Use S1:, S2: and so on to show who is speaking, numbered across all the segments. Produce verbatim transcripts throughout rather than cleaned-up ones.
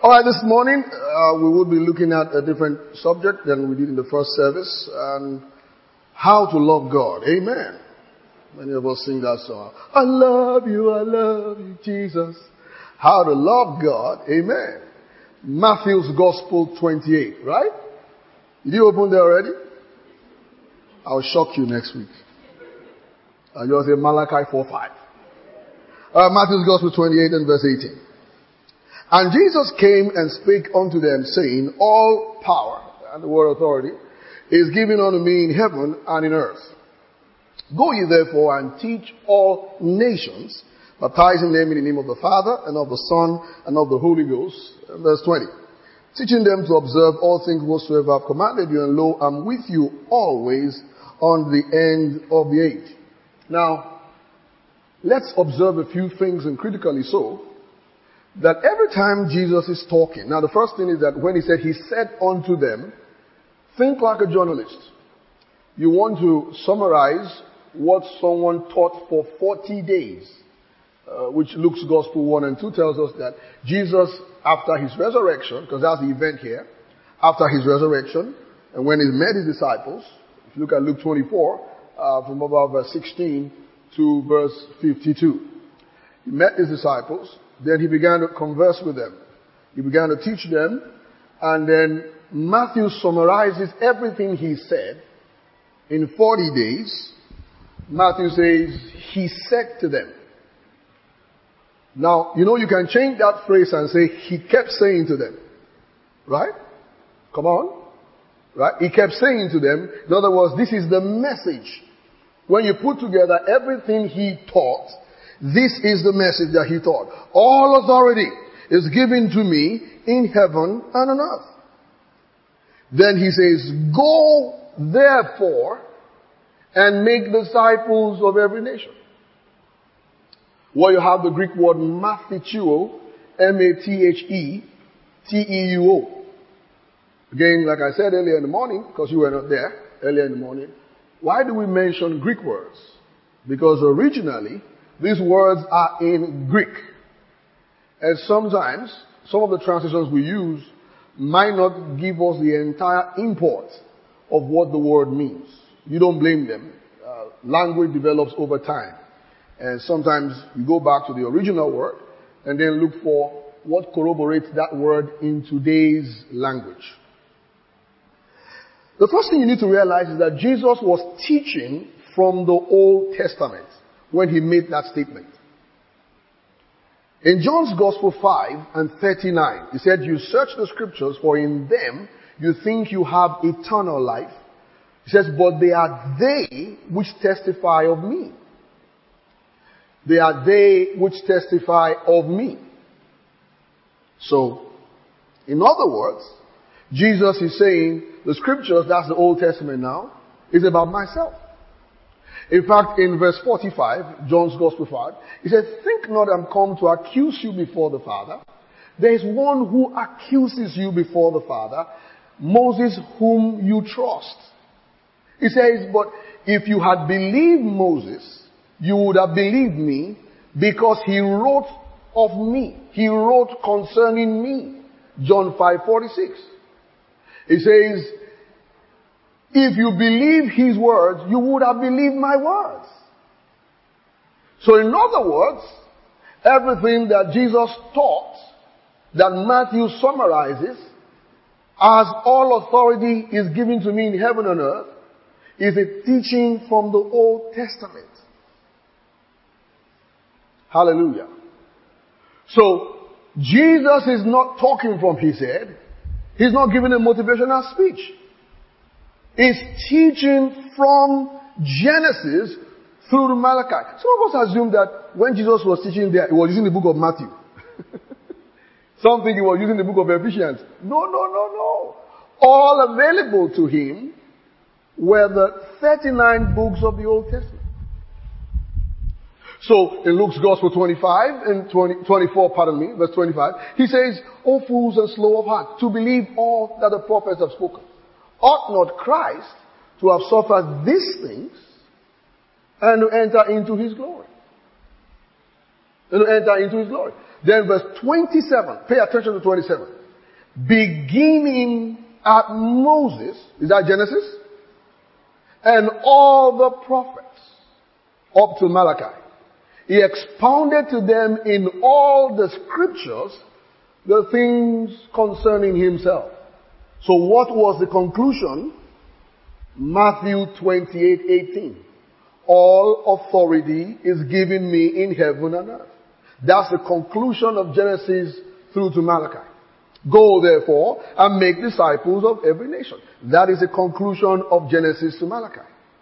S1: All right, this morning uh, we will be looking at a different subject than we did in the first service, and how to love God. Amen. Many of us sing that song. I love you, I love you, Jesus. How to love God. Amen. Matthew's Gospel twenty-eight, right? Did you open there already? I'll shock you next week. Uh, you'll say Malachi four five. Uh, Matthew's Gospel twenty-eight and verse eighteen. And Jesus came and spake unto them, saying, all power, and the word authority, is given unto me in heaven and in earth. Go ye therefore and teach all nations, baptizing them in the name of the Father, and of the Son, and of the Holy Ghost. And verse twenty. Teaching them to observe all things whatsoever I have commanded you, and lo, I'm with you always on the end of the age. Now, let's observe a few things, and critically so, that every time Jesus is talking, now the first thing is that when he said, he said unto them, think like a journalist. You want to summarize what someone taught for forty days, uh, which Luke's Gospel one and two tells us that Jesus, after his resurrection, because that's the event here, after his resurrection, and when he met his disciples, if you look at Luke twenty-four, uh, from about verse sixteen to verse fifty-two, he met his disciples. Then he began to converse with them. He began to teach them. And then Matthew summarizes everything he said in forty days. Matthew says, he said to them. Now, you know, you can change that phrase and say, he kept saying to them. Right? Come on. Right? He kept saying to them. In other words, this is the message. When you put together everything he taught, this is the message that he taught. All authority is given to me in heaven and on earth. Then he says, go therefore and make disciples of every nation. Well, you have the Greek word mathechuo, M A T H E T E U O. Again, like I said earlier in the morning, because you were not there earlier in the morning, why do we mention Greek words? Because originally, these words are in Greek. And sometimes, some of the translations we use might not give us the entire import of what the word means. You don't blame them. Uh, language develops over time. And sometimes you go back to the original word and then look for what corroborates that word in today's language. The first thing you need to realize is that Jesus was teaching from the Old Testament when he made that statement. In John's Gospel five and thirty-nine, he said, you search the scriptures, for in them you think you have eternal life. He says, but they are they which testify of me. They are they which testify of me. So, in other words, Jesus is saying, the scriptures, that's the Old Testament now, is about myself. In fact, in verse forty-five, John's Gospel five, he said, think not I'm come to accuse you before the Father. There is one who accuses you before the Father, Moses whom you trust. He says, but if you had believed Moses, you would have believed me, because he wrote of me. He wrote concerning me. John five forty-six. He says, if you believe his words, you would have believed my words. So in other words, everything that Jesus taught, that Matthew summarizes, as all authority is given to me in heaven and earth, is a teaching from the Old Testament. Hallelujah. So, Jesus is not talking from his head. He's not giving a motivational speech. Is teaching from Genesis through to Malachi. Some of us assume that when Jesus was teaching there, he was using the book of Matthew. Some think he was using the book of Ephesians. No, no, no, no. All available to him were the thirty-nine books of the Old Testament. So, in Luke's Gospel twenty-five and twenty, twenty-four, pardon me, verse twenty-five, he says, O fools and slow of heart, to believe all that the prophets have spoken. Ought not Christ to have suffered these things and to enter into his glory? And to enter into his glory. Then verse twenty-seven, pay attention to twenty-seven. beginning at Moses, is that Genesis? And all the prophets up to Malachi. He expounded to them in all the scriptures the things concerning himself. So what was the conclusion? Matthew twenty-eight eighteen. All authority is given me in heaven and earth. That's the conclusion of Genesis through to Malachi. Go therefore and make disciples of every nation. That is the conclusion of Genesis to Malachi.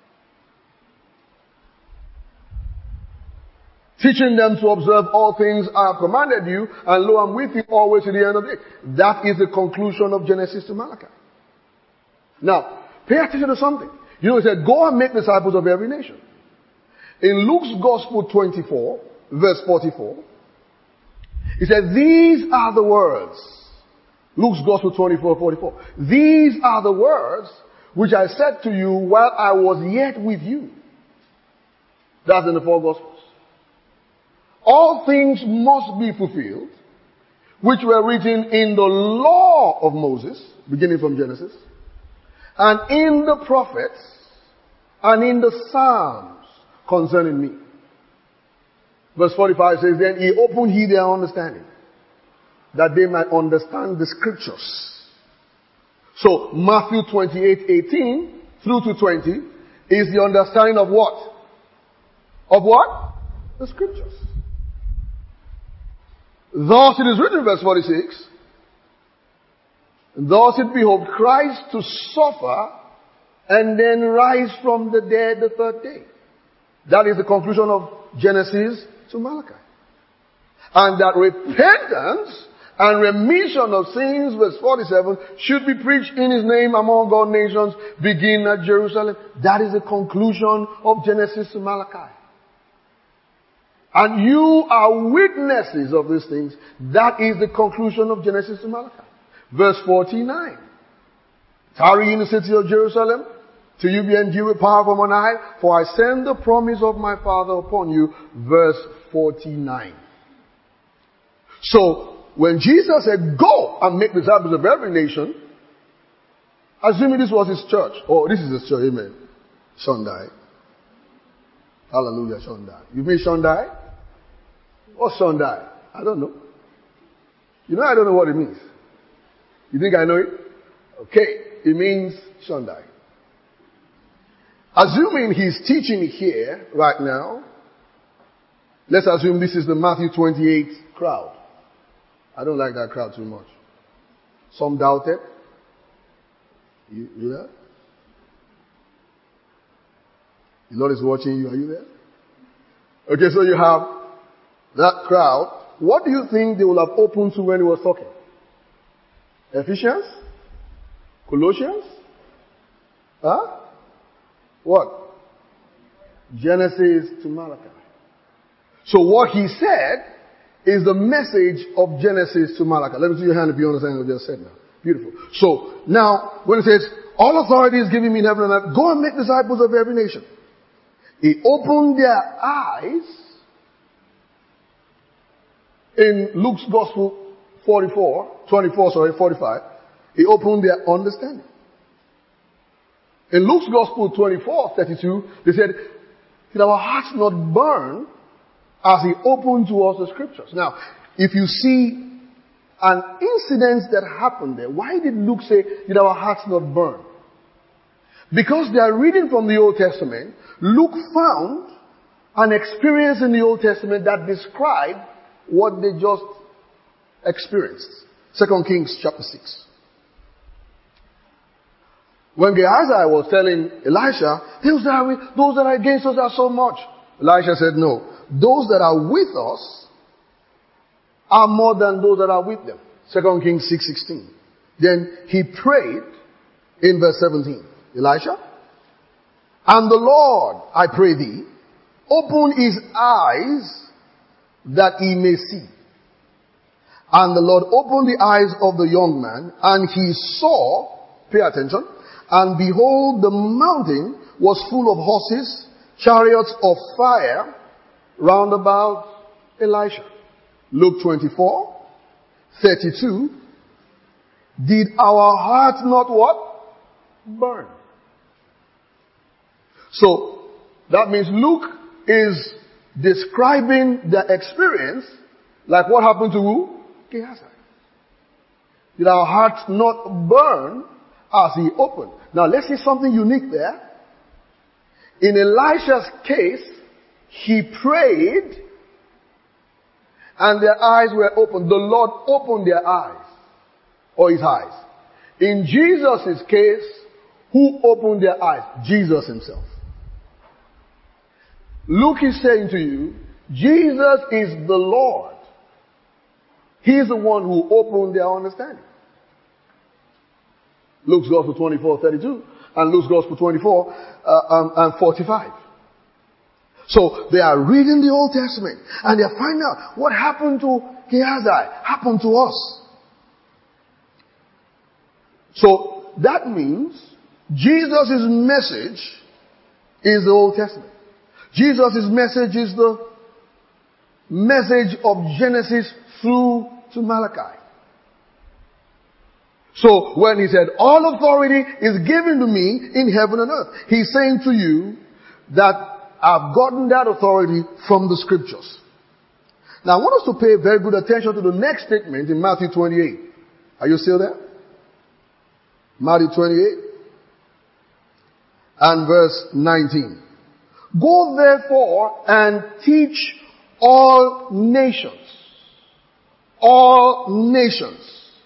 S1: Teaching them to observe all things I have commanded you, and lo, I'm with you always to the end of the day. That is the conclusion of Genesis to Malachi. Now, pay attention to something. You know, it said, go and make disciples of every nation. In Luke's Gospel twenty-four, verse forty-four, it said, these are the words. Luke's Gospel twenty-four, forty-four. These are the words which I said to you while I was yet with you. That's in the four Gospels. All things must be fulfilled, which were written in the law of Moses, beginning from Genesis, and in the prophets, and in the Psalms concerning me. Verse forty-five says, then he opened he their understanding, that they might understand the scriptures. So Matthew twenty-eight eighteen through to twenty is the understanding of what? Of what? The scriptures. Thus it is written, verse forty-six, thus it behoved Christ to suffer and then rise from the dead the third day. That is the conclusion of Genesis to Malachi. And that repentance and remission of sins, verse forty-seven, should be preached in his name among all nations, begin at Jerusalem. That is the conclusion of Genesis to Malachi. And you are witnesses of these things. That is the conclusion of Genesis to Malachi. Verse forty-nine. Tarry in the city of Jerusalem, till you be endued with power from on high, for I send the promise of my Father upon you. Verse forty-nine. So, when Jesus said, go and make disciples of every nation, assuming this was his church. Oh, this is his church, amen. Shondai. Hallelujah, Shondai. You mean Shondai? What's Shondai? I don't know. You know I don't know what it means. You think I know it? Okay. It means Shondai. Assuming he's teaching here right now, let's assume this is the Matthew twenty-eight crowd. I don't like that crowd too much. Some doubt it. You, you there? The Lord is watching you. Are you there? Okay, so you have that crowd. What do you think they will have opened to when he was talking? Ephesians? Colossians? Huh? What? Genesis to Malachi. So what he said is the message of Genesis to Malachi. Let me see your hand if you understand what I just said now. Beautiful. So now, when it says, all authority is given me in heaven and earth, go and make disciples of every nation. He opened their eyes in Luke's Gospel forty-four, twenty-four, sorry, forty-five. He opened their understanding. In Luke's Gospel twenty-four, thirty-two, they said, did our hearts not burn as he opened to us the scriptures? Now, if you see an incident that happened there, why did Luke say, did our hearts not burn? Because they are reading from the Old Testament, Luke found an experience in the Old Testament that described what they just experienced. Second Kings chapter six. When Gehazi was telling Elisha, those that, are with, those that are against us are so much. Elisha said, no. Those that are with us are more than those that are with them. Second Kings six sixteen. Then he prayed in verse seventeen. Elisha, and the Lord, I pray thee, open his eyes that he may see. And the Lord opened the eyes of the young man, and he saw, pay attention, and behold, the mountain was full of horses, chariots of fire, round about Elisha. Luke twenty-four, thirty-two, Did our hearts not what? Burn. So, that means Luke is describing the experience like what happened to who? Gehazi. Did our hearts not burn as he opened? Now let's see something unique there. In Elisha's case, he prayed and their eyes were opened. The Lord opened their eyes, or his eyes. In Jesus' case, who opened their eyes? Jesus himself. Luke is saying to you, Jesus is the Lord. He is the one who opened their understanding. Luke's Gospel twenty-four thirty-two and Luke's Gospel twenty-four uh, um, and forty-five. So they are reading the Old Testament and they are finding out what happened to Gehazi happened to us. So that means Jesus' message is the Old Testament. Jesus' message is the message of Genesis through to Malachi. So when he said, all authority is given to me in heaven and earth, he's saying to you that I've gotten that authority from the scriptures. Now I want us to pay very good attention to the next statement in Matthew twenty-eight. Are you still there? Matthew twenty-eight and verse nineteen. Go therefore and teach all nations. All nations.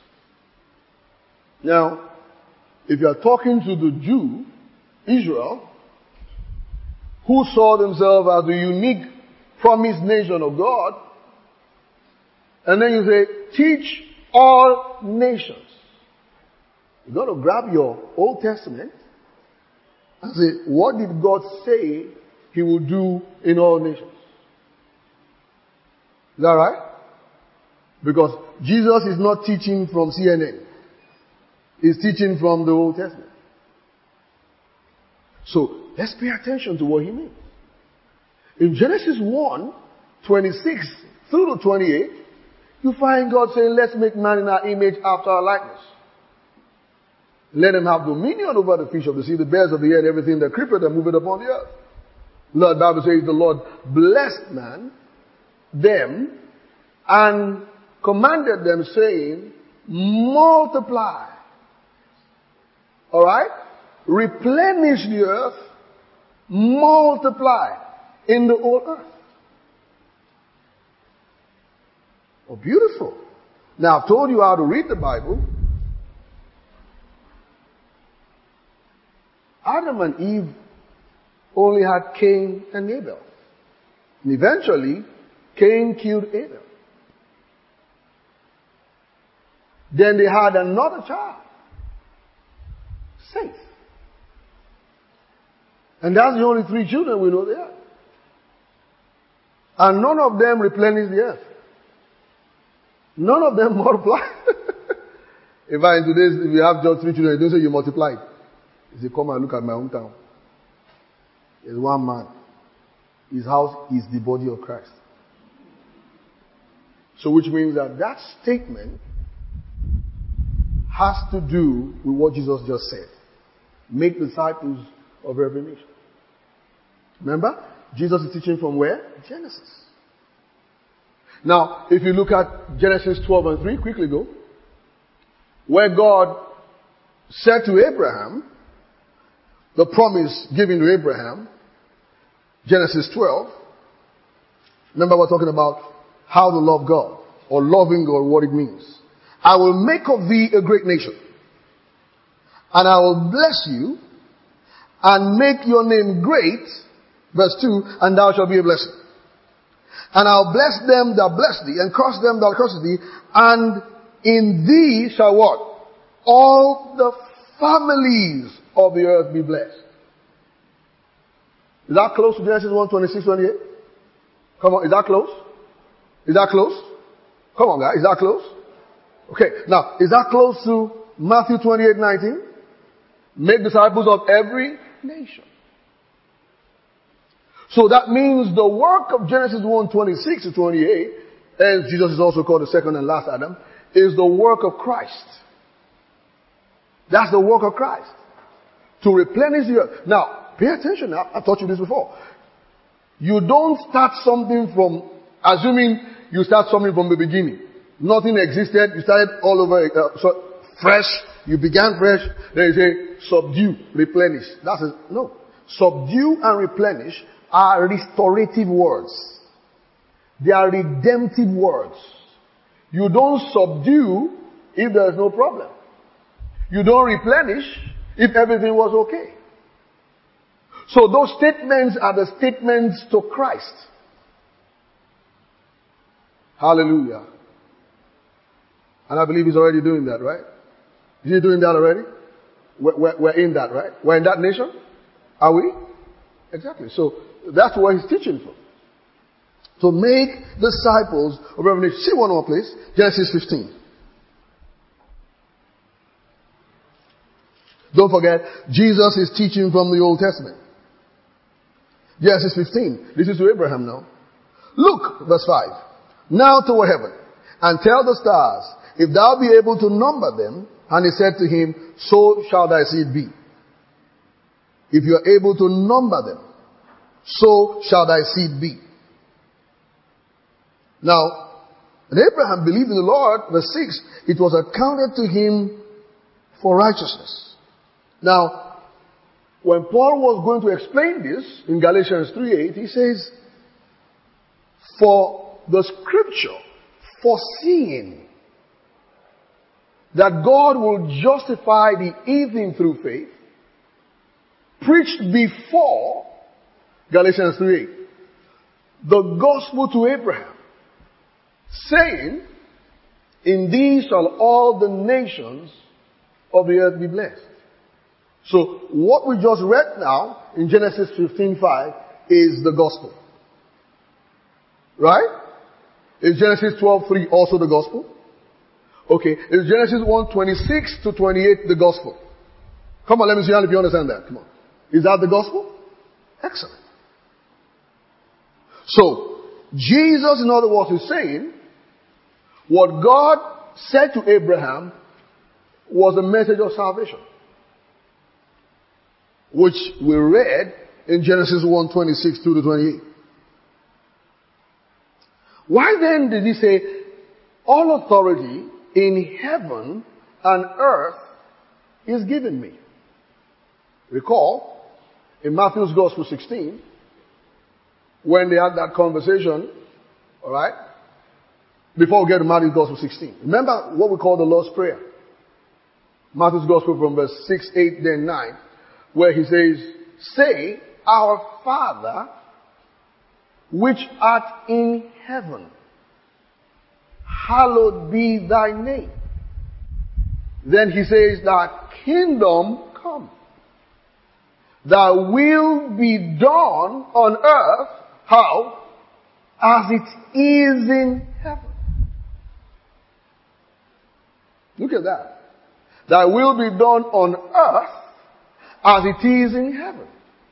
S1: Now, if you are talking to the Jew, Israel, who saw themselves as the unique promised nation of God, and then you say, teach all nations. You've got to grab your Old Testament and say, what did God say he will do in all nations? Is that right? Because Jesus is not teaching from C N N. He's teaching from the Old Testament. So, let's pay attention to what he means. In Genesis one, twenty-six through to twenty-eight, you find God saying, let's make man in our image after our likeness. Let him have dominion over the fish of the sea, the birds of the air, and everything that creepeth and moveth upon the earth. Lord, the Bible says the Lord blessed man, them, and commanded them, saying, multiply. Alright? Replenish the earth, multiply in the whole earth. Oh, beautiful. Now, I've told you how to read the Bible. Adam and Eve only had Cain and Abel. And eventually, Cain killed Abel. Then they had another child, Seth. And that's the only three children we know they had. And none of them replenished the earth. None of them multiplied. If I in today's, if you have just three children, you don't say you multiplied. You say, come and look at my hometown. There's one man. His house is the body of Christ. So which means that that statement has to do with what Jesus just said. Make disciples of every nation. Remember? Jesus is teaching from where? Genesis. Now, if you look at Genesis twelve and three, quickly go. Where God said to Abraham, the promise given to Abraham, Genesis twelve. Remember we're talking about how to love God, or loving God, what it means. I will make of thee a great nation, and I will bless you, and make your name great, verse two, and thou shalt be a blessing. And I'll bless them that bless thee, and curse them that curse thee, and in thee shall what? All the families of the earth be blessed. Is that close to Genesis one, twenty-six, twenty-eight? Come on, is that close? Is that close? Come on guys, is that close? Okay, now, is that close to Matthew twenty-eight, nineteen? Make disciples of every nation. So that means the work of Genesis one, twenty-six to twenty-eight, as Jesus is also called the second and last Adam, is the work of Christ. That's the work of Christ. To replenish the earth. Now, pay attention now. I've taught you this before. You don't start something from, assuming you start something from the beginning. Nothing existed. You started all over, uh, so fresh. You began fresh. Then you say, subdue, replenish. That's it. No. Subdue and replenish are restorative words. They are redemptive words. You don't subdue if there is no problem. You don't replenish if everything was okay. So those statements are the statements to Christ. Hallelujah. And I believe he's already doing that, right? Is he doing that already? We're, we're, we're in that, right? We're in that nation? Are we? Exactly. So that's what he's teaching from. To make disciples of Revelation. See one more place. Genesis fifteen. Don't forget, Jesus is teaching from the Old Testament. Genesis fifteen. This is to Abraham now. Look, verse five. Now toward heaven, and tell the stars, if thou be able to number them. And he said to him, so shall thy seed be. If you are able to number them, so shall thy seed be. Now, when Abraham believed in the Lord, verse six, it was accounted to him for righteousness. Now, when Paul was going to explain this in Galatians three eight, he says, for the scripture, foreseeing that God will justify the heathen through faith, preached before, Galatians three eight, the gospel to Abraham, saying, in thee shall all the nations of the earth be blessed. So, what we just read now, in Genesis fifteen five, is the gospel. Right? Is Genesis twelve three also the gospel? Okay, is Genesis one twenty-six to twenty-eight the gospel? Come on, let me see how if you understand that. Come on. Is that the gospel? Excellent. So, Jesus, in other words, is saying, what God said to Abraham was a message of salvation, which we read in Genesis one twenty-six to twenty-eight. Why then did he say, all authority in heaven and earth is given me? Recall, in Matthew's Gospel sixteen, when they had that conversation, alright, before we get to Matthew's Gospel sixteen. Remember what we call the Lord's Prayer. Matthew's Gospel from verse six, eight, then nine, where he says, say, our Father, which art in heaven, hallowed be thy name. Then he says, thy kingdom come. Thy will be done on earth, how? As it is in heaven. Look at that. Thy will be done on earth as it is in heaven.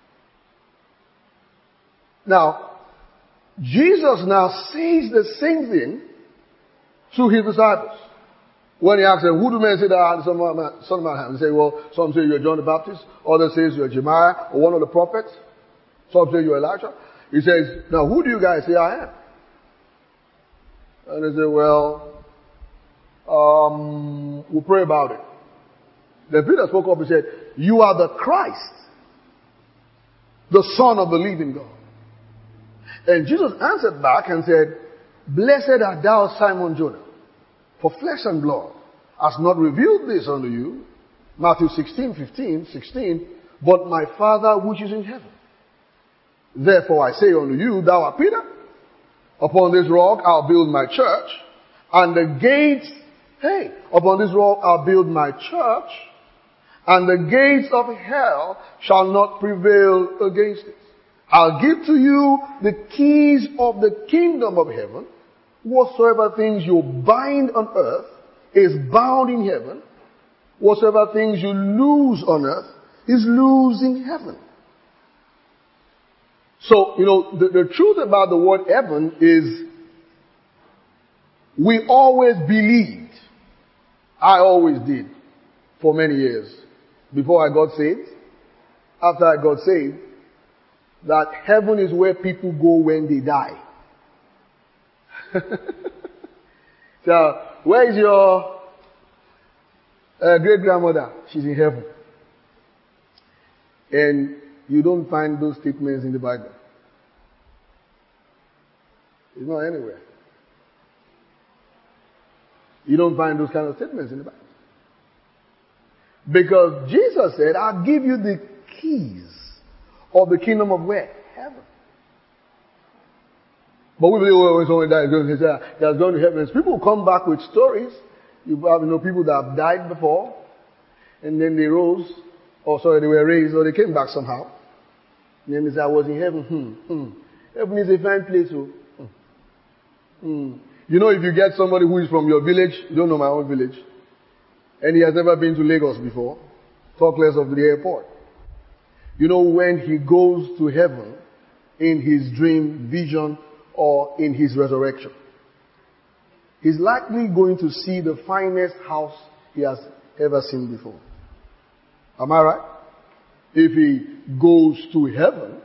S1: Now, Jesus now says the same thing to his disciples. When he asked them, who do men say that I am, the Son of Man? He say, well, some say you're John the Baptist, others say you're Jeremiah or one of the prophets, some say you're Elijah. He says, now who do you guys say I am? And they say, well, um, we'll pray about it. Then Peter spoke up and said, you are the Christ, the Son of the living God. And Jesus answered back and said, blessed art thou, Simon Jonah, for flesh and blood has not revealed this unto you, Matthew sixteen, fifteen, sixteen, but my Father which is in heaven. Therefore I say unto you, thou art Peter, upon this rock I'll build my church, and the gates, hey, upon this rock I'll build my church, and the gates of hell shall not prevail against it. I'll give to you the keys of the kingdom of heaven. Whatsoever things you bind on earth is bound in heaven. Whatsoever things you loose on earth is loose in heaven. So, you know, the, the truth about the word heaven is we always believed, I always did, for many years. Before I got saved, after I got saved, that heaven is where people go when they die. So, where is your uh, great-grandmother? She's in heaven. And you don't find those statements in the Bible. It's not anywhere. You don't find those kind of statements in the Bible. Because Jesus said, I'll give you the keys of the kingdom of where? Heaven. But we believe when someone dies, they are going to heaven. People come back with stories. You have, you know, people that have died before, and then they rose, or sorry, they were raised, or they came back somehow. And then they say, I was in heaven. Hmm, hmm. Heaven is a fine place. Oh. Hmm. Hmm. You know, if you get somebody who is from your village, you don't know my own village, and he has never been to Lagos before, talk less of the airport. You know, when he goes to heaven in his dream, vision, or in his resurrection, he's likely going to see the finest house he has ever seen before. Am I right? If he goes to heaven,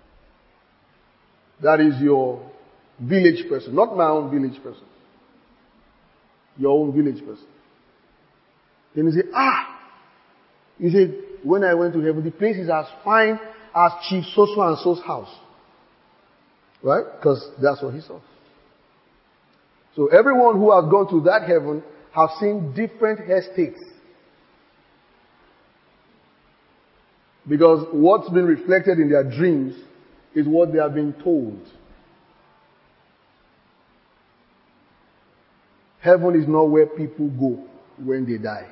S1: that is your village person, not my own village person. Your own village person. Then you say, ah, you say, when I went to heaven, the place is as fine as Chief So-so and so's house. Right? Because that's what he saw. So everyone who has gone to that heaven have seen different estates. Because what's been reflected in their dreams is what they have been told. Heaven is not where people go when they die.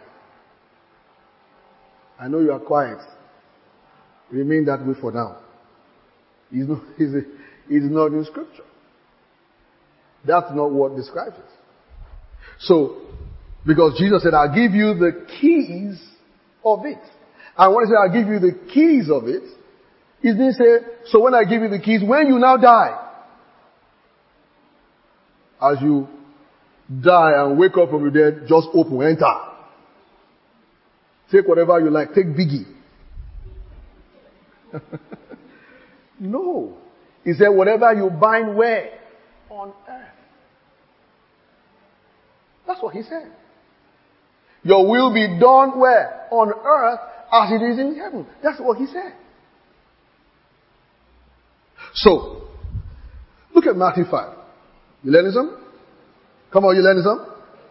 S1: I know you are quiet. Remain that way for now. It's not, it's, it's not in Scripture. That's not what describes it. So, because Jesus said, I'll give you the keys of it. And when he said, I'll give you the keys of it, he didn't say, so when I give you the keys, when you now die, as you die and wake up from your dead, just open, enter. Take whatever you like. Take Biggie. No. He said, whatever you bind where? On earth. That's what he said. Your will be done where? On earth as it is in heaven. That's what he said. So, look at Matthew five. You learning some? Come on, you learning some?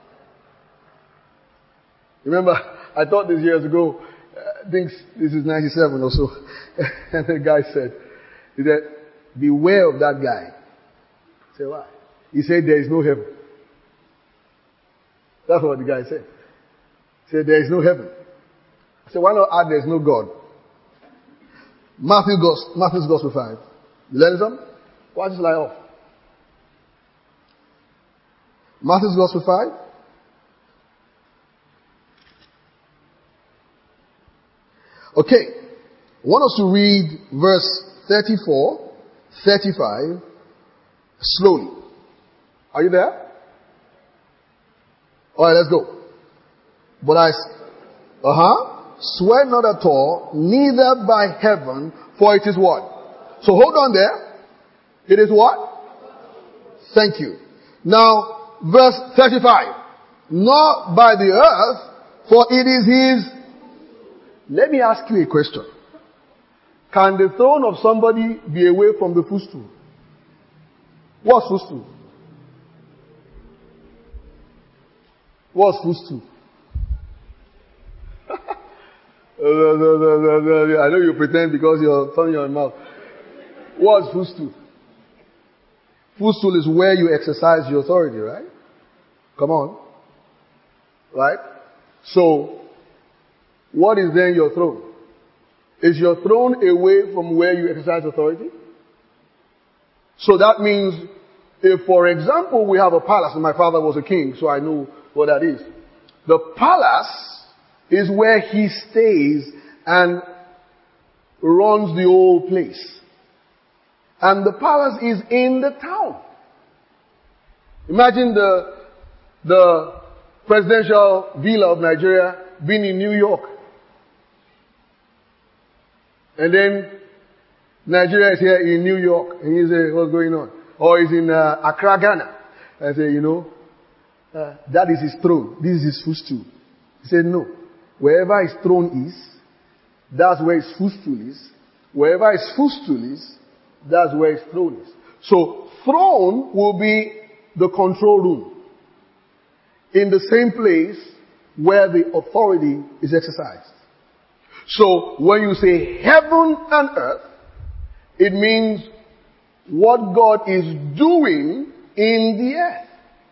S1: Remember, I taught this years ago, I think this is ninety-seven or so, and the guy said, he said, beware of that guy. I said, why? He said, there is no heaven. That's what the guy said. He said, there is no heaven. I said, why not add there is no God? Matthew goes, Matthew's Gospel five. You learn some? Watch this light off. Matthew's Gospel five. Okay. I want us to read verse thirty-four, thirty-five, slowly. Are you there? Alright, let's go. But I, uh-huh, swear not at all, neither by heaven, for it is what? So hold on there. It is what? Thank you. Now, verse thirty-five. Not by the earth, for it is his. Let me ask you a question. Can the throne of somebody be away from the footstool? What's footstool? What's footstool? I know you pretend because you're turning your mouth. What's footstool? Footstool is where you exercise your authority, right? Come on. Right? So, what is then your throne? Is your throne away from where you exercise authority? So that means, if for example we have a palace, and my father was a king, so I know what that is. The palace is where he stays and runs the whole place. And the palace is in the town. Imagine the, the presidential villa of Nigeria being in New York. And then Nigeria is here in New York. And you say, what's going on? Or he's in uh, Accra, Ghana. I say, you know, uh, that is his throne. This is his footstool. He said, no. Wherever his throne is, that's where his footstool is. Wherever his footstool is, that's where his throne is. So, throne will be the control room. In the same place where the authority is exercised. So, when you say heaven and earth, it means what God is doing in the earth.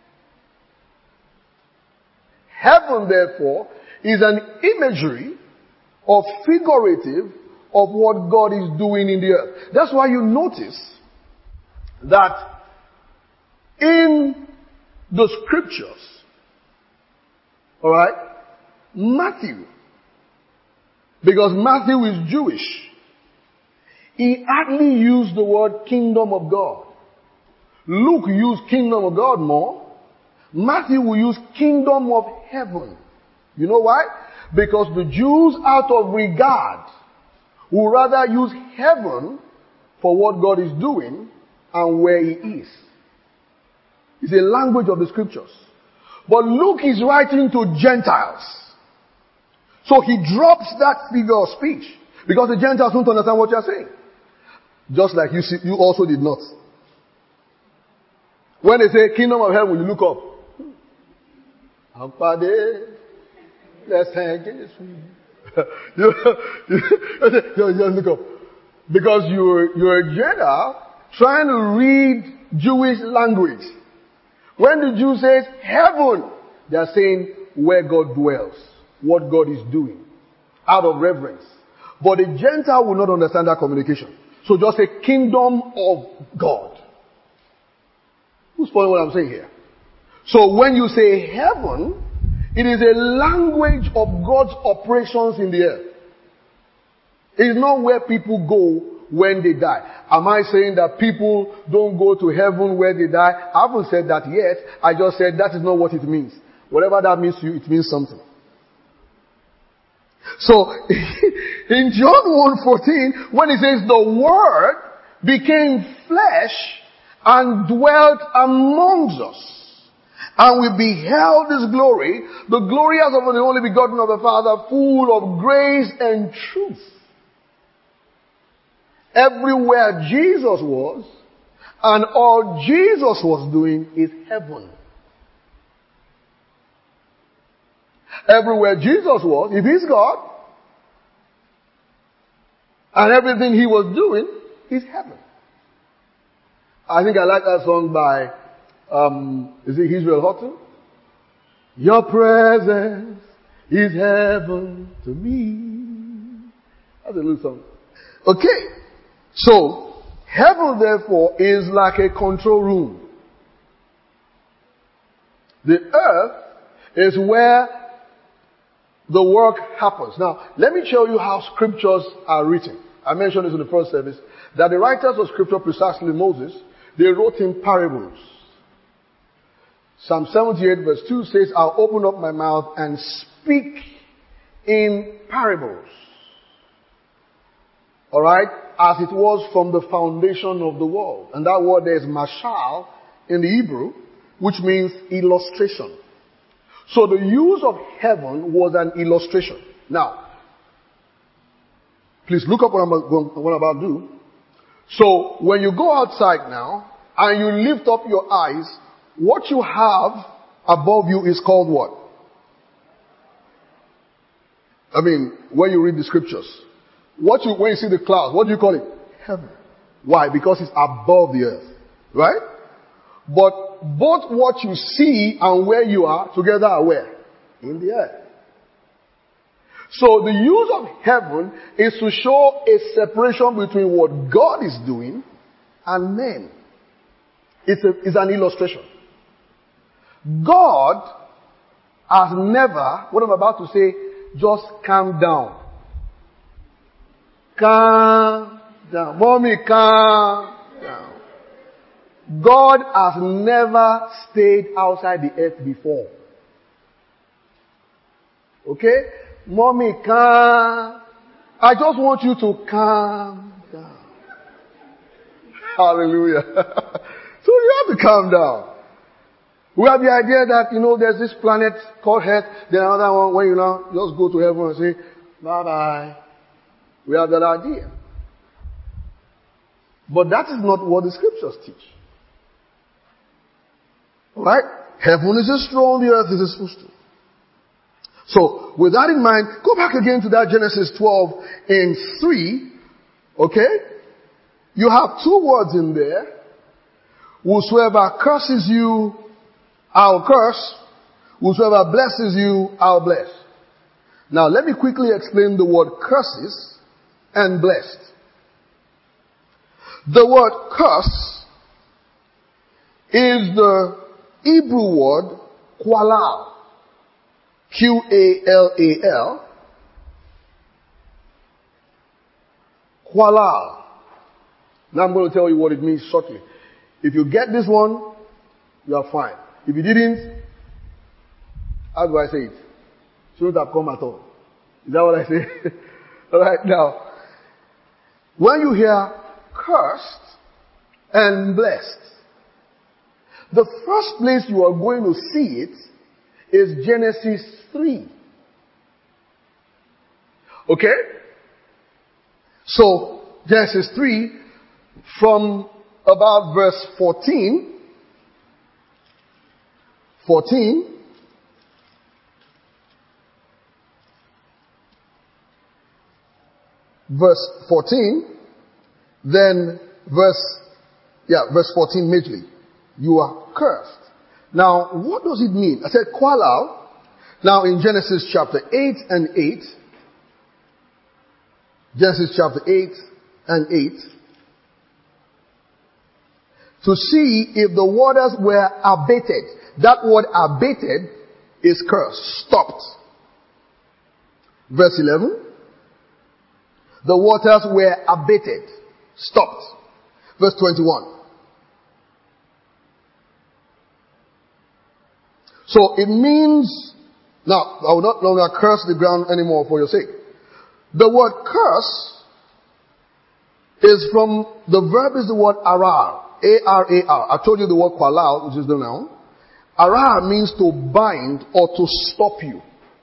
S1: Heaven, therefore, is an imagery or figurative of what God is doing in the earth. That's why you notice that in the scriptures, alright, Matthew, because Matthew is Jewish, he hardly used the word kingdom of God. Luke used kingdom of God more. Matthew will use kingdom of heaven. You know why? Because the Jews, out of regard, will rather use heaven for what God is doing and where he is. It's a language of the scriptures. But Luke is writing to Gentiles. So he drops that figure of speech because the Gentiles don't understand what you're saying. Just like you see, you also did not. When they say kingdom of heaven, you look up. Let's hang it. you, you, you look up. Because you're, you're a Gentile trying to read Jewish language. When the Jew says heaven, they are saying where God dwells, what God is doing, out of reverence. But the Gentile will not understand that communication. So just say kingdom of God. Who's following what I'm saying here? So when you say heaven, it is a language of God's operations in the earth. It's not where people go when they die. Am I saying that people don't go to heaven where they die? I haven't said that yet. I just said that is not what it means. Whatever that means to you, it means something. So, in John one fourteen, when it says the Word became flesh and dwelt amongst us, and we beheld His glory, the glory as of the only begotten of the Father, full of grace and truth. Everywhere Jesus was, and all Jesus was doing is heaven. Everywhere Jesus was, if He's God, and everything He was doing is heaven. I think I like that song by, um, is it Israel Houghton? Your presence is heaven to me. That's a little song. Okay. So, heaven therefore is like a control room. The earth is where the work happens. Now, let me show you how scriptures are written. I mentioned this in the first service, that the writers of scripture, precisely Moses, they wrote in parables. Psalm seventy-eight verse two says, I'll open up my mouth and speak in parables. Alright? As it was from the foundation of the world. And that word there is mashal in the Hebrew, which means illustration. So the use of heaven was an illustration. Now, please look up what I'm, what I'm about to do. So when you go outside now and you lift up your eyes, what you have above you is called what? I mean, when you read the scriptures, what you when you see the clouds, what do you call it? Heaven. Why? Because it's above the earth, right? But both what you see and where you are together are where? In the earth. So the use of heaven is to show a separation between what God is doing and men. It's, a, it's an illustration. God has never, what I'm about to say, just calm down. Calm down. Mommy, calm down. God has never stayed outside the earth before. Okay? Mommy, calm. I just want you to calm down. Hallelujah. So you have to calm down. We have the idea that, you know, there's this planet called Earth, then another one where you know, just go to heaven and say, bye-bye. We have that idea. But that is not what the scriptures teach. Alright? Heaven is his throne, the earth is his footstool. So, with that in mind, go back again to that Genesis twelve and three. Okay? You have two words in there. Whosoever curses you, I'll curse. Whosoever blesses you, I'll bless. Now, let me quickly explain the word curses and blessed. The word curse is the Hebrew word qualal. Q A L A L. Qualal. Now I'm going to tell you what it means shortly. If you get this one, you are fine. If you didn't, how do I say it? Shouldn't have come at all. Is that what I say? Alright, now, when you hear cursed and blessed, the first place you are going to see it is Genesis three. Okay? So, Genesis three, from about verse fourteen, fourteen, verse fourteen, then verse, yeah, verse fourteen majorly. You are cursed. Now, what does it mean? I said qualal. Now in Genesis chapter eight and eight, Genesis chapter eight and eight, to see if the waters were abated. That word abated is cursed, stopped. Verse eleven, the waters were abated, stopped. Verse twenty-one. So it means, now, I will not longer curse the ground anymore for your sake. The word curse is from, the verb is the word arar. A R A R. I told you the word qualal, which is the noun. Arar means to bind or to stop you.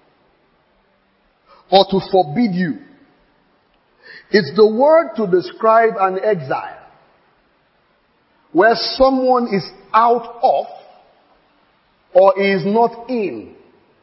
S1: Or to forbid you. It's the word to describe an exile. Where someone is out of or is not in.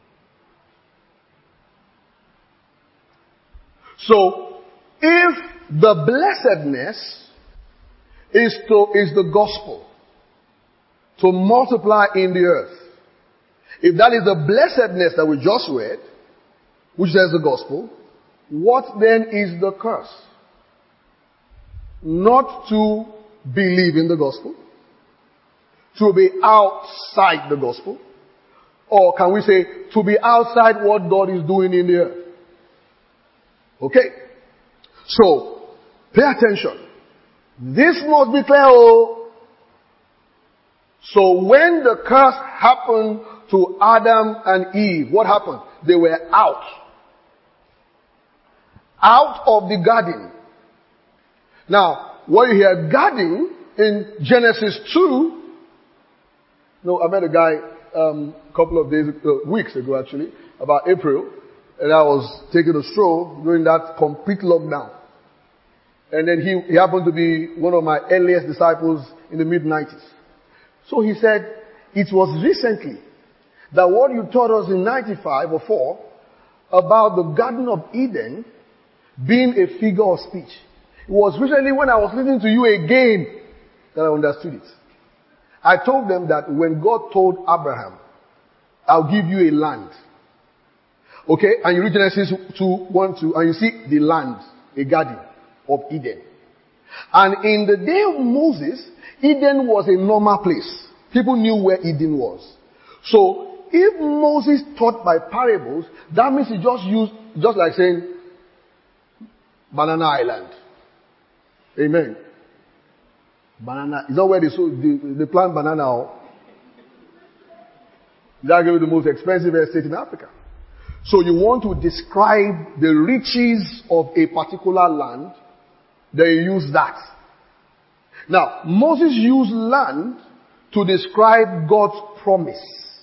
S1: So, if the blessedness is to, is the gospel, to multiply in the earth, if that is the blessedness that we just read, which says the gospel, what then is the curse? Not to believe in the gospel, to be outside the gospel, or can we say to be outside what God is doing in the earth? Okay. So, pay attention. This must be clear. Oh. So when the curse happened to Adam and Eve, what happened? They were out. Out of the garden. Now, when you hear garden in Genesis two, no, I met a guy um, a couple of days, uh, weeks ago actually, about April, and I was taking a stroll during that complete lockdown. And then he, he happened to be one of my earliest disciples in the mid nineties. So he said, it was recently that what you taught us in ninety-five or four about the Garden of Eden being a figure of speech. It was recently when I was listening to you again that I understood it. I told them that when God told Abraham, I'll give you a land. Okay, and you read Genesis two, one, two, and you see the land, a garden of Eden. And in the day of Moses, Eden was a normal place. People knew where Eden was. So, if Moses taught by parables, that means he just used, just like saying, Banana Island. Amen. Banana, is that where they, sow, they, they plant banana? That's going to be the most expensive estate in Africa. So you want to describe the riches of a particular land, then you use that. Now, Moses used land to describe God's promise.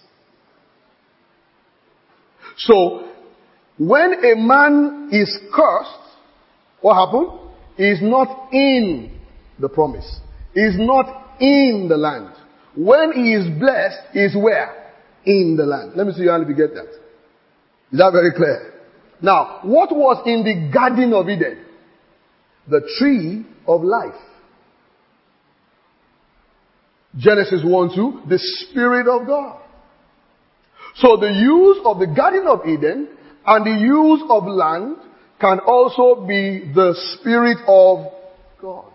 S1: So, when a man is cursed, what happened? He is not in the promise. He is not in the land. When he is blessed, he is where? In the land. Let me see you how you get that. Is that very clear? Now, what was in the Garden of Eden? The tree of life. Genesis one two, the Spirit of God. So the use of the Garden of Eden and the use of land can also be the Spirit of God.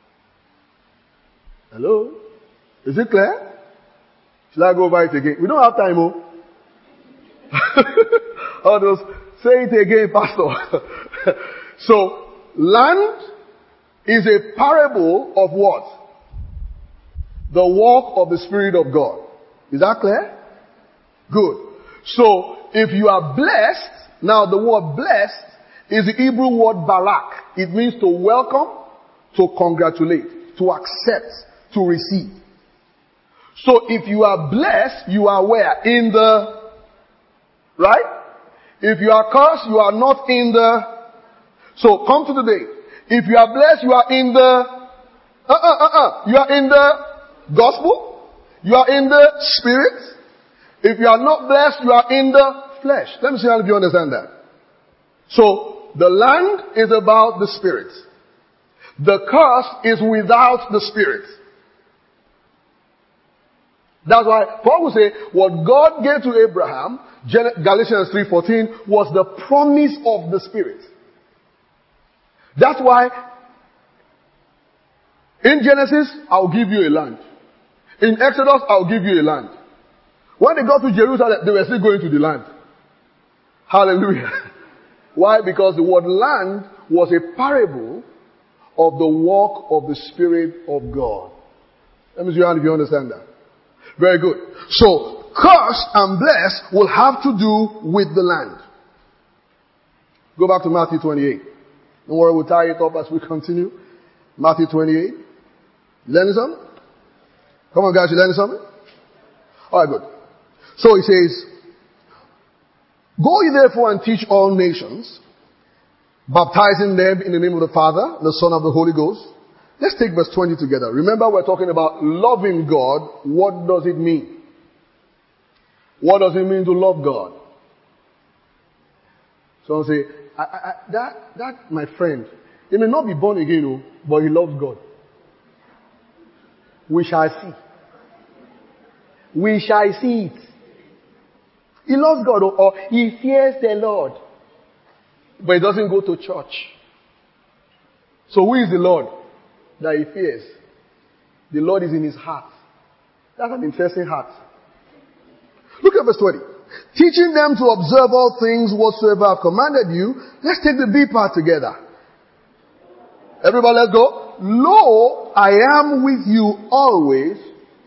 S1: Hello? Is it clear? Shall I go over it again? We don't have time, oh. All those, say it again, Pastor. So, land is a parable of what? The work of the Spirit of God. Is that clear? Good. So, if you are blessed, now the word blessed is the Hebrew word barak. It means to welcome, to congratulate, to accept, to receive. So if you are blessed, you are where? In the, right? If you are cursed, you are not in the, so come to today. If you are blessed, you are in the, uh uh uh uh, you are in the gospel, you are in the spirit. If you are not blessed, you are in the flesh. Let me see how you understand that. So, the land is about the spirit. The curse is without the spirit. That's why Paul will say, what God gave to Abraham, Galatians three fourteen, was the promise of the Spirit. That's why, in Genesis, I'll give you a land. In Exodus, I'll give you a land. When they got to Jerusalem, they were still going to the land. Hallelujah. Why? Because the word land was a parable of the work of the Spirit of God. Let me see if you understand that. Very good. So, cursed and blessed will have to do with the land. Go back to Matthew twenty-eight. Don't worry, we'll tie it up as we continue. Matthew twenty-eight. You learning something? Come on guys, you learning something? Alright, good. So he says, go ye therefore and teach all nations, baptizing them in the name of the Father, the Son, of the Holy Ghost. Let's take verse twenty together. Remember, we're talking about loving God. What does it mean? What does it mean to love God? Someone say, I, I, I, that, that, my friend, he may not be born again, oh, but he loves God. We shall see. We shall see it. He loves God, or, or he fears the Lord, but he doesn't go to church. So who is the Lord that he fears? The Lord is in his heart. That's an interesting heart. Look at verse twenty. Teaching them to observe all things whatsoever I've commanded you. Let's take the B part together. Everybody, let's go. Lo, I am with you always.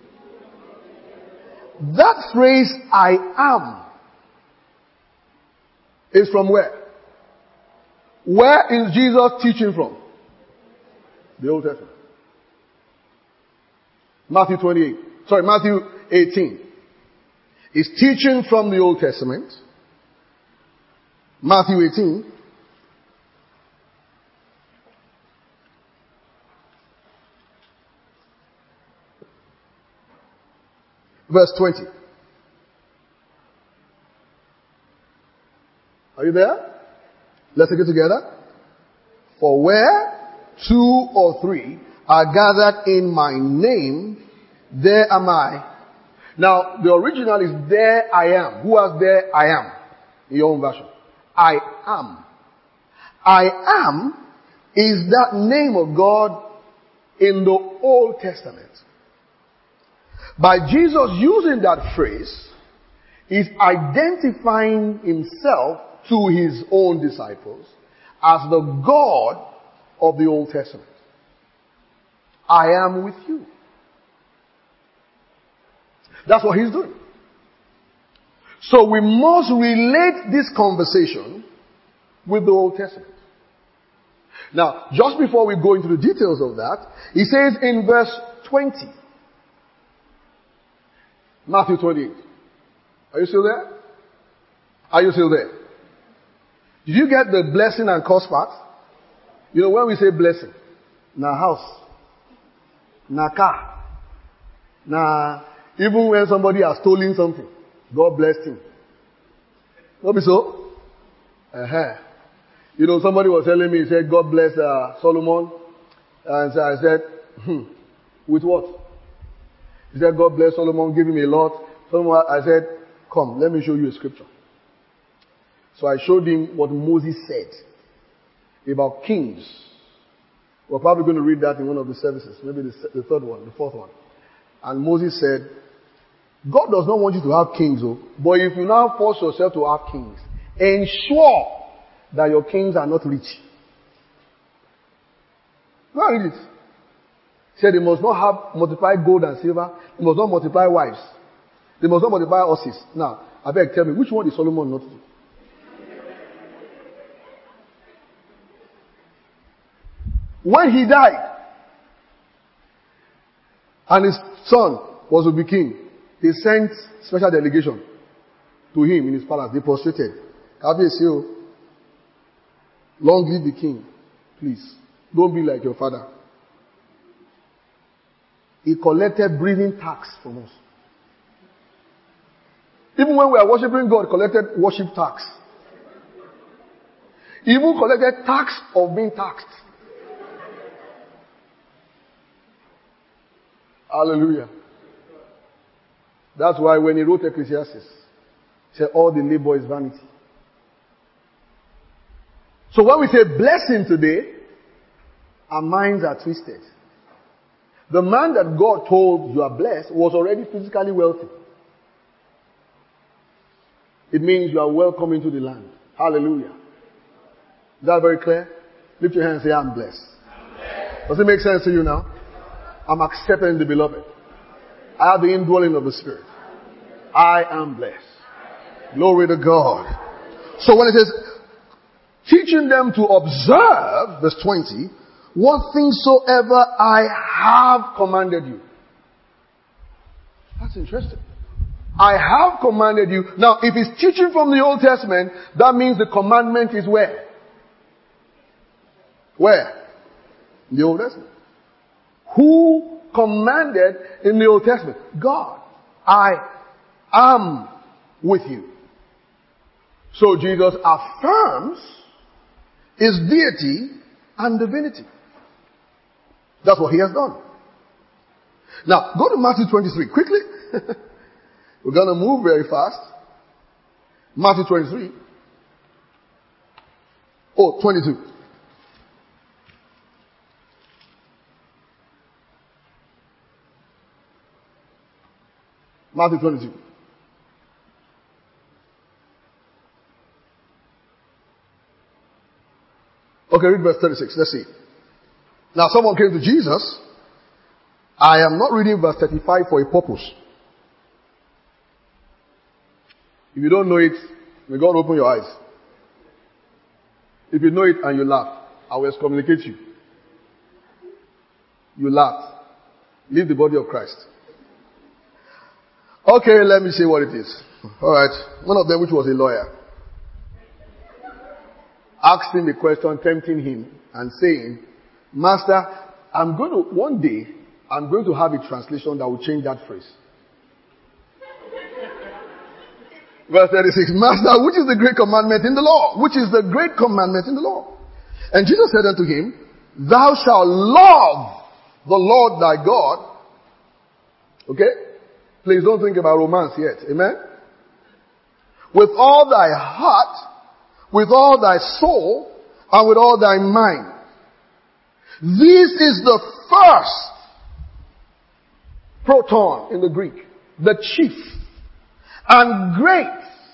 S1: That phrase, I am, is from where? Where is Jesus teaching from? The Old Testament. Matthew twenty-eight. Sorry, Matthew eighteen. Is teaching from the Old Testament. Matthew eighteen. Verse twenty. Are you there? Let's take it together. For where two or three are gathered in my name, there am I. Now, the original is there I am. Who has there I am? In your own version. I am. I am is that name of God in the Old Testament. By Jesus using that phrase, he's identifying himself to his own disciples as the God of the Old Testament. I am with you. That's what he's doing. So we must relate this conversation with the Old Testament. Now, just before we go into the details of that, he says in verse twenty, Matthew twenty-eight. Are you still there? Are you still there? Did you get the blessing and curse part? You know, when we say blessing, na house, na car, na even when somebody has stolen something, God blessed him. Not be so? Uh-huh. You know, somebody was telling me, he said, God bless uh, Solomon. And so I said, hmm, with what? He said, God bless Solomon, give him a lot. Solomon, I said, come, let me show you a scripture. So I showed him what Moses said about kings. We're probably going to read that in one of the services, maybe the, the third one, the fourth one. And Moses said, God does not want you to have kings, oh, but if you now force yourself to have kings, ensure that your kings are not rich. Go and read it. He said they must not have multiply gold and silver. They must not multiply wives. They must not multiply horses. Now, I beg, tell me, which one did Solomon not do? When he died, and his son was to be king, they sent special delegation to him in his palace. They prostrated. Kabiyesi, long live the king. Please, don't be like your father. He collected breathing tax from us. Even when we are worshiping God, collected worship tax. He even collected tax of being taxed. Hallelujah. That's why when he wrote Ecclesiastes, he said all the labor is vanity. So when we say blessing today, our minds are twisted. The man that God told you are blessed was already physically wealthy. It means you are welcome into the land. Hallelujah. Is that very clear? Lift your hand and say, I'm blessed. I'm blessed. Does it make sense to you now? I'm accepted in the beloved. I have the indwelling of the Spirit. I am blessed. Glory to God. So when it says, teaching them to observe, verse twenty, what things soever I have commanded you. That's interesting. I have commanded you. Now, if it's teaching from the Old Testament, that means the commandment is where? Where? In the Old Testament. Who commanded in the Old Testament? God. I am with you. So Jesus affirms his deity and divinity. That's what he has done. Now, go to Matthew twenty-three. Quickly. We're going to move very fast. Matthew twenty-three. Oh, twenty-two. Matthew twenty-two. Okay, read verse thirty-six. Let's see. Now someone came to Jesus. I am not reading verse thirty-five for a purpose. If you don't know it, may God open your eyes. If you know it and you laugh, I will excommunicate you. You laugh. Leave the body of Christ. Okay, let me see what it is. Alright. One of them, which was a lawyer, asked him a question, tempting him and saying, Master, I'm going to, one day, I'm going to have a translation that will change that phrase. Verse thirty-six, Master, which is the great commandment in the law? Which is the great commandment in the law? And Jesus said unto him, Thou shalt love the Lord thy God. Okay? Please don't think about romance yet. Amen? With all thy heart, with all thy soul, and with all thy mind. This is the first proton in the Greek. The chief and great,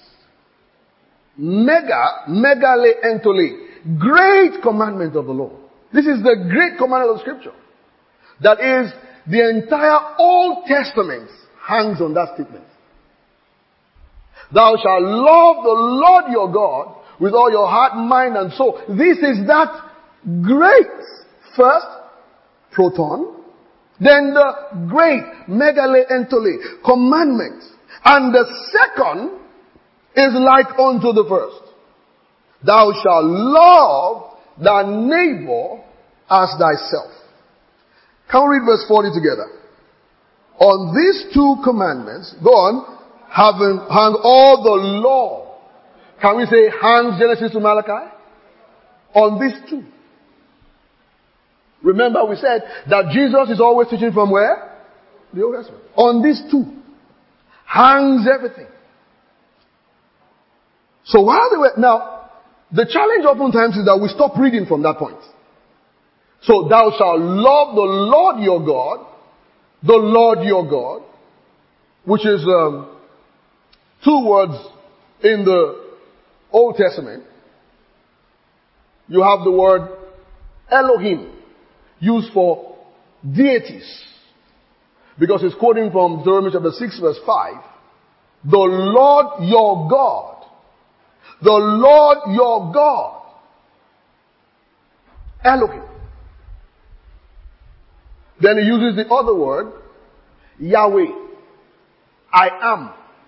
S1: mega, megale entole, great commandment of the Lord. This is the great commandment of Scripture. That is, the entire Old Testament hangs on that statement. Thou shalt love the Lord your God with all your heart, mind, and soul. This is that great first proton, then the great megale entole commandment. And the second is like unto the first. Thou shalt love thy neighbor as thyself. Can we read verse forty together? On these two commandments, go on, having hung all the law. Can we say hangs Genesis to Malachi? On these two. Remember we said that Jesus is always teaching from where? The Old Testament. On these two. Hangs everything. So while they were, now, the challenge oftentimes is that we stop reading from that point. So thou shalt love the Lord your God, the Lord your God, which is um, two words in the Old Testament. You have the word Elohim, used for deities, because it's quoting from Deuteronomy chapter six verse five. The Lord your God, the Lord your God, Elohim. Then he uses the other word, Yahweh, I am.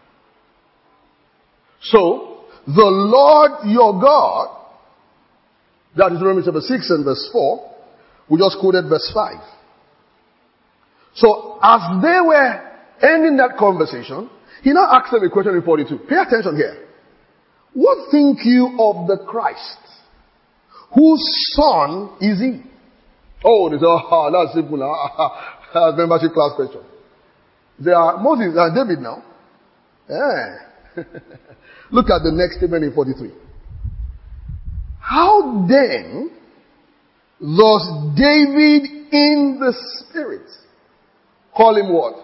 S1: So, the Lord your God, that is Romans chapter six and verse four, we just quoted verse five. So, as they were ending that conversation, he now asked them a question in forty-two. Pay attention here. What think you of the Christ? Whose son is he? Oh, they say, oh, that's simple now. That's membership class question. They are Moses and David now. Yeah. Look at the next statement in forty-three. How then does David in the Spirit call him what?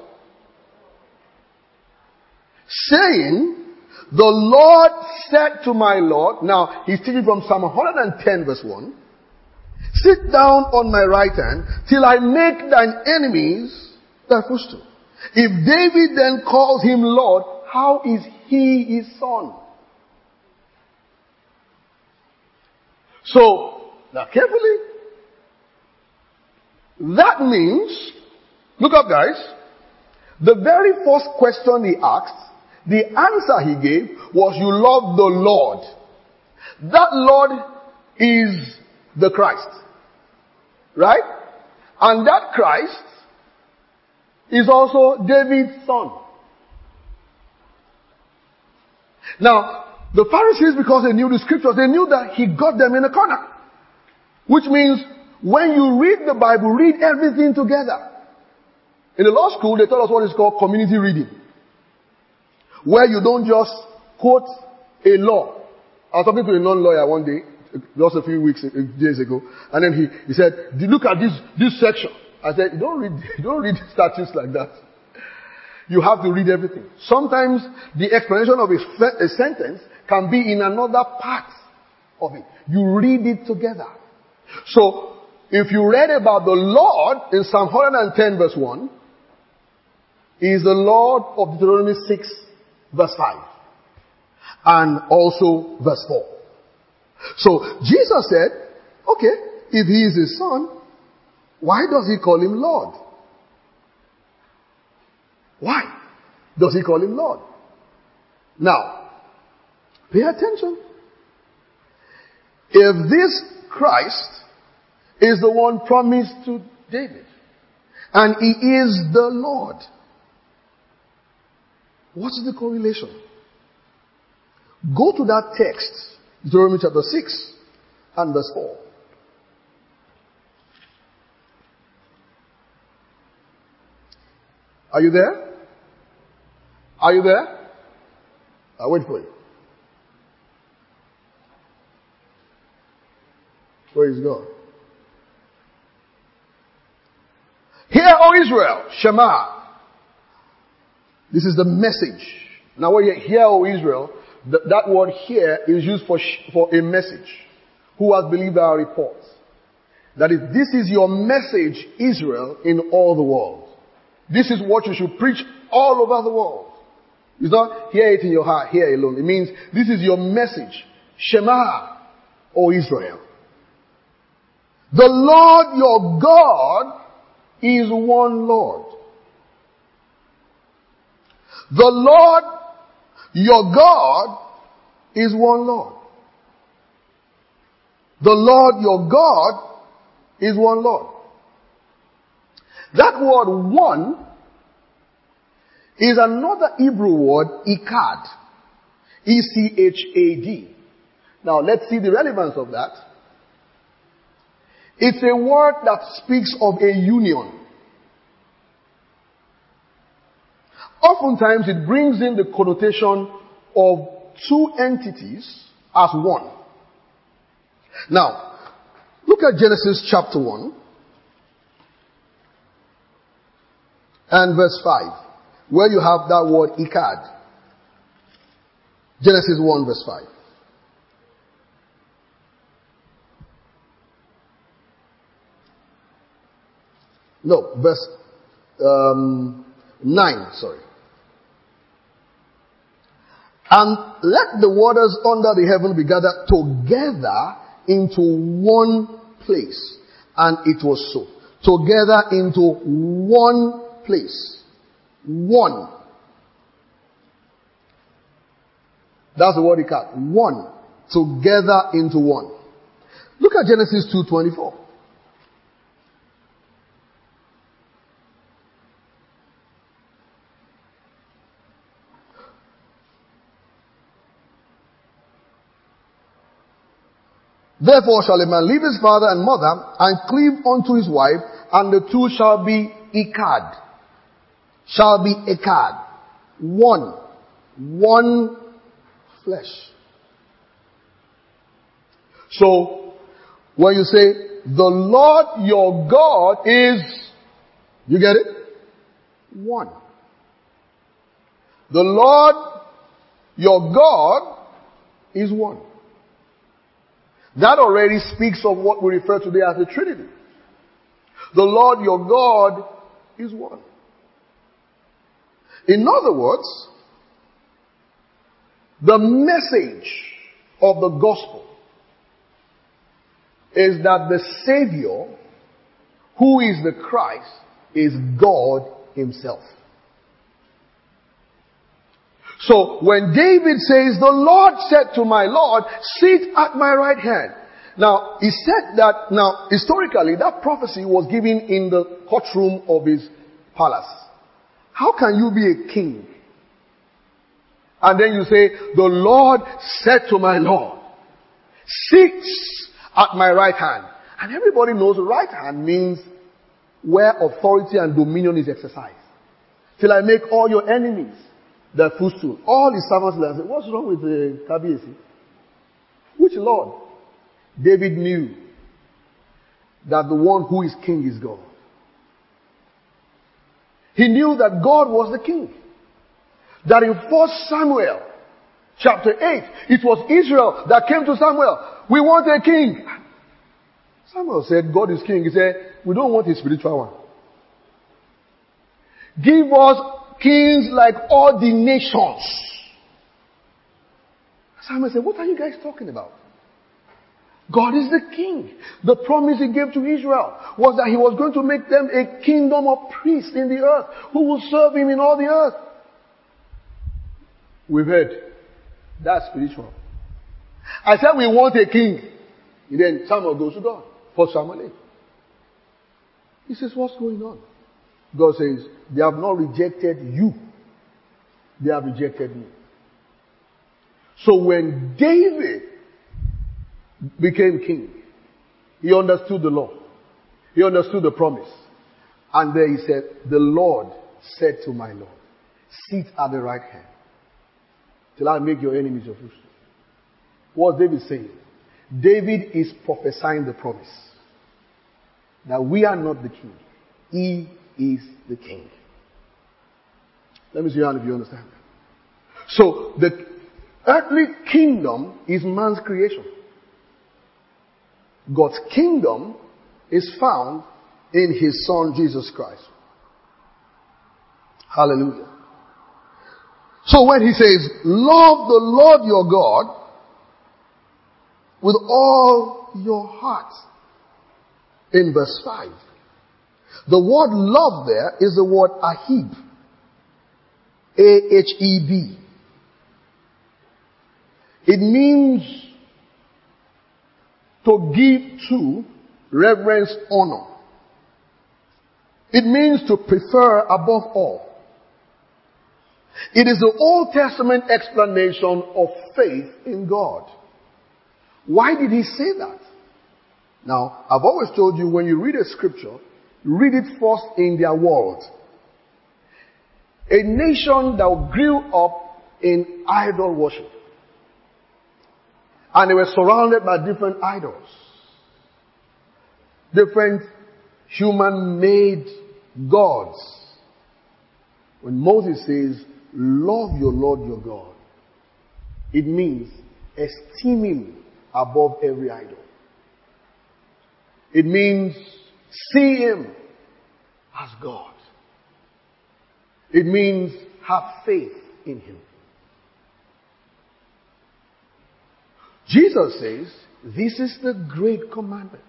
S1: Saying, the Lord said to my Lord. Now, he's taking from Psalm one ten verse one. Sit down on my right hand till I make thine enemies thy footstool. If David then calls him Lord, how is he his son? So, now carefully. That means, look up guys, the very first question he asked, the answer he gave was, you love the Lord. That Lord is the Christ. Right? And that Christ is also David's son. Now, the Pharisees, because they knew the scriptures, they knew that he got them in a corner. Which means, when you read the Bible, read everything together. In the law school, they taught us what is called community reading. Where you don't just quote a law. I was talking to a non-lawyer one day, just a few weeks, days ago, and then he, he said, look at this, this section. I said, don't read, don't read statutes like that. You have to read everything. Sometimes the explanation of a, a sentence can be in another part of it. You read it together. So, if you read about the Lord in Psalm one ten verse one, he is the Lord of Deuteronomy six verse five. And also verse four. So, Jesus said, okay, if he is his son, why does he call him Lord? Why does he call him Lord? Now, pay attention. If this Christ is the one promised to David, and he is the Lord, what is the correlation? Go to that text, Deuteronomy chapter six and verse four. Are you there? Are you there? I'll wait for you. Praise God. Hear, O Israel, Shema. This is the message. Now when you hear, O Israel, th- that word hear is used for sh- for a message. Who has believed our reports? That is, this is your message, Israel, in all the world. This is what you should preach all over the world. It's not hear it in your heart, hear alone. It means this is your message. Shema, O Israel. The Lord your God is one Lord. The Lord your God is one Lord. The Lord your God is one Lord. That word one is another Hebrew word, Echad. E C H A D. Now let's see the relevance of that. It's a word that speaks of a union. Oftentimes it brings in the connotation of two entities as one. Now, look at Genesis chapter one and verse five, where you have that word Echad. Genesis one verse five. No, verse um, nine, sorry. And let the waters under the heaven be gathered together into one place. And it was so. Together into one place. One. That's the word he got. One. Together into one. Look at Genesis two twenty-four. Therefore shall a man leave his father and mother and cleave unto his wife, and the two shall be Echad. Shall be Echad. One. One flesh. So, when you say, the Lord your God is, you get it? One. The Lord your God is one. That already speaks of what we refer to today as the Trinity. The Lord your God is one. In other words, the message of the gospel is that the Savior, who is the Christ, is God himself. So when David says, the Lord said to my Lord, sit at my right hand. Now, he said that, now, historically, that prophecy was given in the courtroom of his palace. How can you be a king? And then you say, the Lord said to my Lord, sit at my right hand. And everybody knows right hand means where authority and dominion is exercised. Till I make all your enemies their footstool. All his servants will say, what's wrong with the Kabiesi? Which Lord? David knew that the one who is king is God. He knew that God was the king. That in First Samuel chapter eight, it was Israel that came to Samuel. We want a king. Samuel said, God is king. He said, we don't want a spiritual one. Give us kings like all the nations. Samuel said, what are you guys talking about? God is the king. The promise he gave to Israel was that he was going to make them a kingdom of priests in the earth who will serve him in all the earth. We've heard. That's spiritual. I said we want a king. And then Samuel goes to God. For Samuel eight. He says, what's going on? God says, they have not rejected you. They have rejected me. So when David became king, he understood the law. He understood the promise. And then he said, the Lord said to my Lord, sit at the right hand till I make your enemies your footstool. What's David saying? David is prophesying the promise that we are not the king. He is the king. Let me see how if you understand. So the earthly kingdom is man's creation. God's kingdom is found in his Son Jesus Christ. Hallelujah. So when he says, love the Lord your God with all your heart, in verse five, the word love there is the word ahib. A H E B. It means to give to, reverence, honor. It means to prefer above all. It is the Old Testament explanation of faith in God. Why did he say that? Now, I've always told you, when you read a scripture, read it first in their world. A nation that grew up in idol worship. And they were surrounded by different idols. Different human-made gods. When Moses says, love your Lord your God, it means esteem him above every idol. It means see him as God. It means have faith in him. Jesus says, this is the great commandment.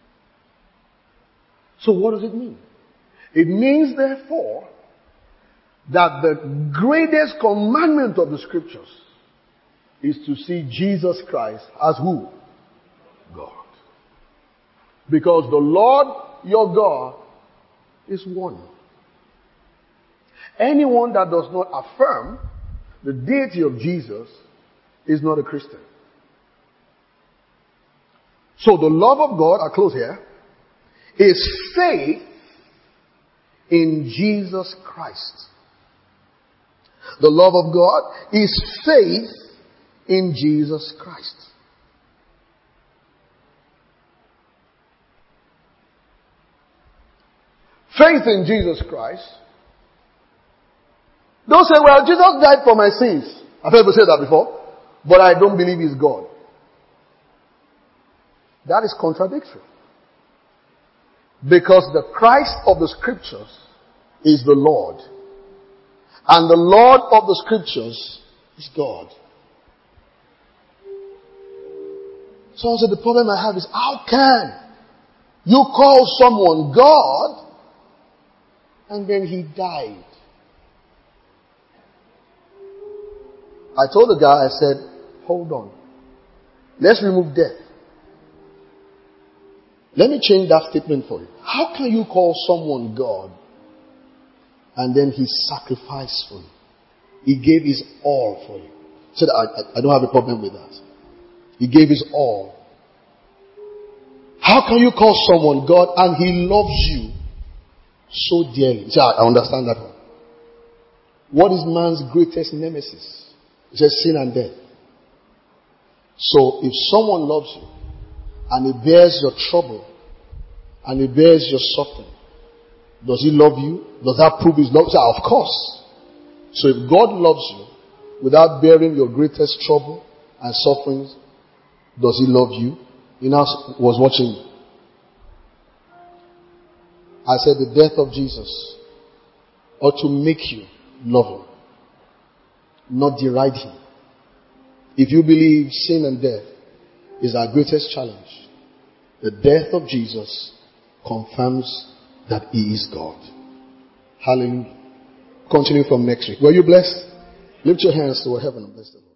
S1: So what does it mean? It means, therefore, that the greatest commandment of the scriptures is to see Jesus Christ as who? God. Because the Lord your God is one. Anyone that does not affirm the deity of Jesus is not a Christian. So the love of God, I close here, is faith in Jesus Christ. The love of God is faith in Jesus Christ. Faith in Jesus Christ. Don't say, well, Jesus died for my sins. I've heard people say that before. But I don't believe he's God. That is contradictory. Because the Christ of the scriptures is the Lord. And the Lord of the scriptures is God. Someone said, the problem I have is, how can you call someone God and then he died? I told the guy, I said, hold on. Let's remove death. Let me change that statement for you. How can you call someone God and then he sacrificed for you? He gave his all for you. He said, I, I don't have a problem with that. He gave his all. How can you call someone God and he loves you so dearly? He said, I understand that one. What is man's greatest nemesis? He says sin and death. So if someone loves you and he bears your trouble and he bears your suffering, does he love you? Does that prove his love? Yeah, of course. So if God loves you without bearing your greatest trouble and sufferings, does he love you? You know, I was watching. I said the death of Jesus ought to make you love him, not deride him. If you believe sin and death is our greatest challenge, the death of Jesus confirms that he is God. Hallelujah. Continue from next week. Were you blessed? Lift your hands to heaven and bless the Lord.